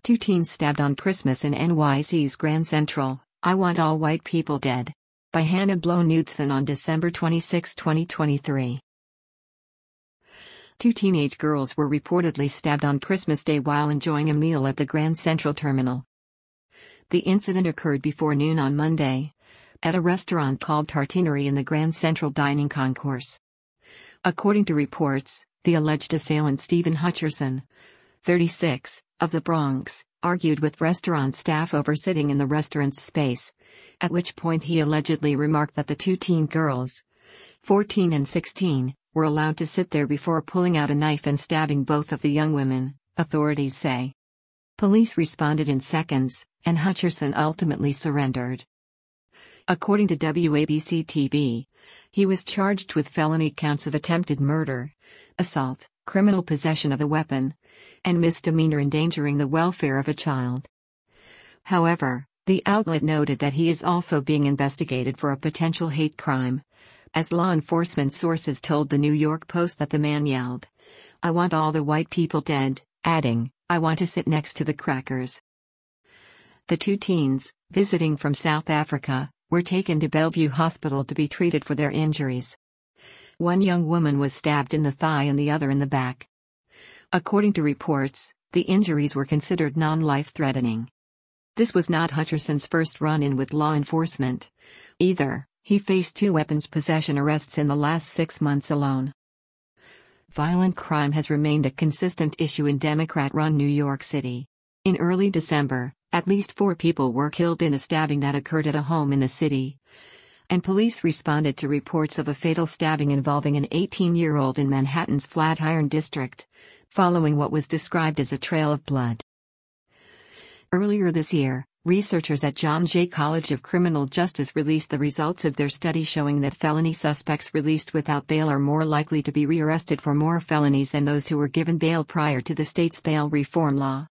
Two teens stabbed on Christmas in NYC's Grand Central. I Want All White People Dead. By Hannah Blow Knudsen on December 26, 2023. Two teenage girls were reportedly stabbed on Christmas Day while enjoying a meal at the Grand Central Terminal. The incident occurred before noon on Monday at a restaurant called Tartinerie in the Grand Central Dining Concourse. According to reports, the alleged assailant Stephen Hutcherson, 36, of the Bronx, argued with restaurant staff over sitting in the restaurant's space, at which point he allegedly remarked that the two teen girls, 14 and 16, were allowed to sit there before pulling out a knife and stabbing both of the young women, authorities say. Police responded in seconds, and Hutcherson ultimately surrendered. According to WABC-TV, he was charged with felony counts of attempted murder, assault, criminal possession of a weapon, and misdemeanor endangering the welfare of a child. However, the outlet noted that he is also being investigated for a potential hate crime, as law enforcement sources told the New York Post that the man yelled, "I want all the white people dead," adding, "I want to sit next to the crackers." The two teens, visiting from South Africa, were taken to Bellevue Hospital to be treated for their injuries. One young woman was stabbed in the thigh and the other in the back. According to reports, the injuries were considered non-life-threatening. This was not Hutcherson's first run-in with law enforcement, either. He faced 2 weapons possession arrests in the last 6 months alone. Violent crime has remained a consistent issue in Democrat-run New York City. In early December, at least 4 people were killed in a stabbing that occurred at a home in the city, and police responded to reports of a fatal stabbing involving an 18-year-old in Manhattan's Flatiron district, following what was described as a trail of blood. Earlier this year, researchers at John Jay College of Criminal Justice released the results of their study showing that felony suspects released without bail are more likely to be rearrested for more felonies than those who were given bail prior to the state's bail reform law.